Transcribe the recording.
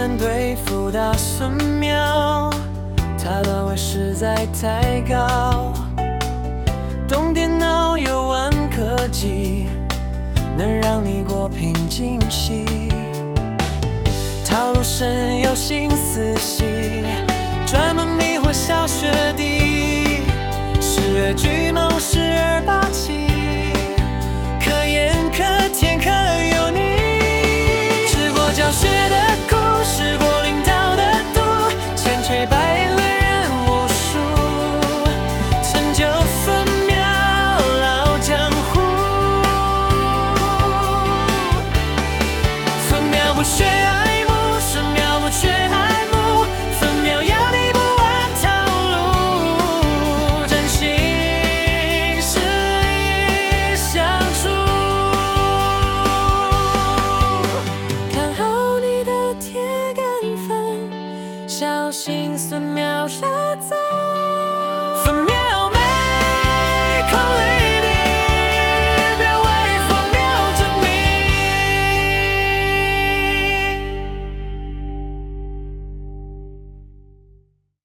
能对付大孙庙，它段位实在太高。懂电脑又玩科技，能让你过瓶颈期。套路深有新思细，专门迷惑小学弟。10月巨蟒1287，可盐可甜可油腻。吃过教学的苦，试过领导的毒，千锤百炼人无数，成就分秒老江湖。分秒不缺爱慕，瞬秒不缺爱慕，分秒要你不玩套路，真心实意相处。看好你的铁杆粉，小心孙秒杀走。